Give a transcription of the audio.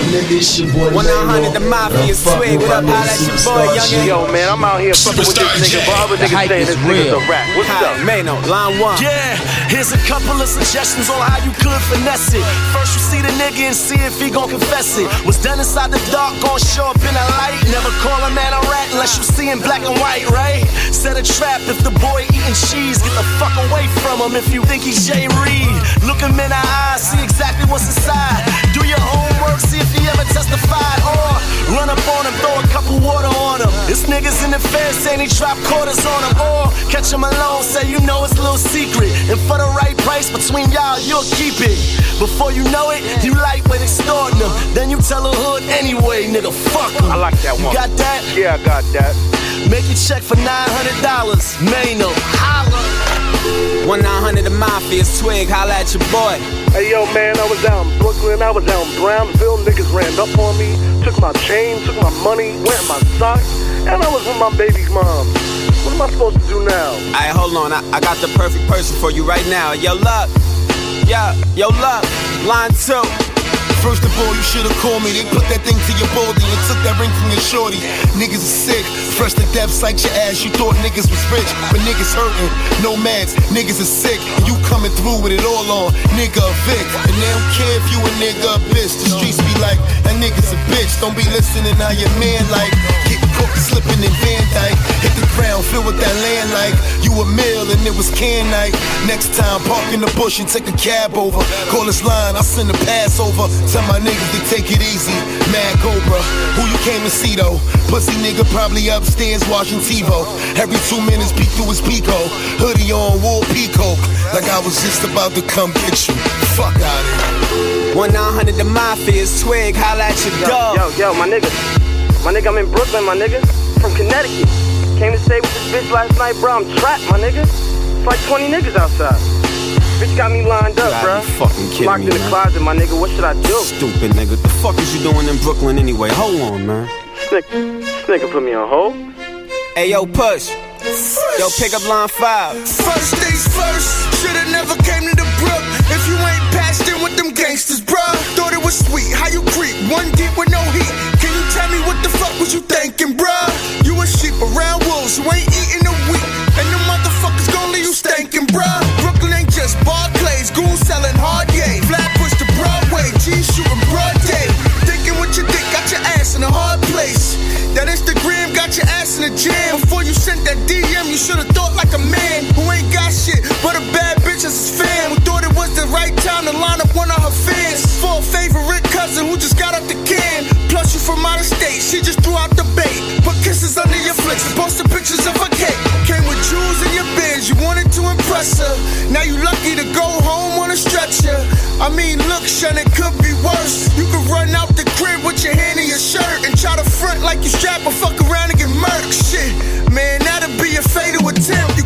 nigga, it's your boy 100 the Mafia Swig. What up, how that's your boy, youngin'? Yo, man, I'm out here fucking with this nigga, but other niggas saying this nigga's a rap. What's up? Mano, line one. Yeah, here's a couple of suggestions on how you could finesse it. First you see the nigga and see if he gon' confess it. What's done inside the dark gon' show up in the light. Never call a man a rat unless you see in black and white, right? Set a trap if the boy eating cheese. Get the fuck away from him if you think he's Jay Reed. Look him in the eyes, see exactly what's inside. Do your homework, see if he ever testified. Or run up on him, throw a cup of water on him. This nigga's in the fair saying he drop quarters on him. Or catch him alone, say you know it's a little secret. And for the right price between y'all, you'll keep it. Before you know it, you lightweight extorting them. Then you tell the hood anyway, nigga, fuck him. I like that one. You got that? Yeah, I got that. Make your check for $900. Mano, holla. 100 the Mafia Swig. Holla at your boy. Hey, yo, man, I was out in Brooklyn, I was out in Brownsville. Niggas ran up on me, took my chain, took my money, went my socks, and I was with my baby's mom. What am I supposed to do now? Alright, hold on. I got the perfect person for you right now. Yo, Luck. Yo, Luck. Line two. First of all, you should've called me. They put that thing to your baldy and took that ring from your shorty. Niggas is sick, fresh to death, psych your ass. You thought niggas was rich, but niggas hurting. No meds, niggas is sick, and you coming through with it all on. Nigga a Vic, and they don't care if you a nigga a bitch. The streets be like, that nigga's a bitch. Don't be listening how your man like. Get caught slipping in Van Dyke. Hit the ground, fill with that land like you a meal and it was can night. Next time, park in the bush and take a cab over. Call this line, I'll send a pass over. Tell my niggas to take it easy. Mad Cobra, who you came to see though? Pussy nigga probably upstairs watching TiVo. Every 2 minutes peek through his Pico. Hoodie on, wool peacock. Like I was just about to come get you. Fuck out of here. 100 the Mafia Swig. Holla at your dog. Yo, my nigga. My nigga, I'm in Brooklyn, my nigga. From Connecticut. Came to stay with this bitch last night, bro. I'm trapped, my nigga. It's like 20 niggas outside. Bitch got me lined up, bro. Fucking kidding Locked me, in the man. closet, my nigga. What should I do? Stupid nigga. The fuck is you doing in Brooklyn anyway? Hold on, man. This nigga put me on hold. Hey, yo, Push. Yo, pick up line 5. First things first, shoulda never came to the brook. If you ain't passed in with them gangsters, bruh. Thought it was sweet, how you creep, one deep with no heat. Can you tell me what the fuck was you thinking, bruh? You a sheep around wolves who ain't eating a week. And the motherfuckers gon' leave you stinking, bruh. Brooklyn ain't just Barclays, goons selling hard yay. Flatbush to Broadway, G shooting broad day. Thinking what you think, got your ass in a hard place. That Instagram got your ass in the jam. Before you sent that DM, you should've thought like a man who ain't got shit but a bad bitch as his fan. Who thought it was the right time to line up one of her fans for a favorite cousin who just got out the can. Plus you from out of state, she just threw out the bait. Put kisses under your flicks and posted pictures of her cake. Came with jewels in your Benz, you wanted to impress her. Now you lucky to go home on a stretcher. I mean, look, son, it could be worse. You could run out the crib with your hand in your shirt and try to front like you strapped or fuck around and get murked. Shit, man, that'd be a fatal attempt.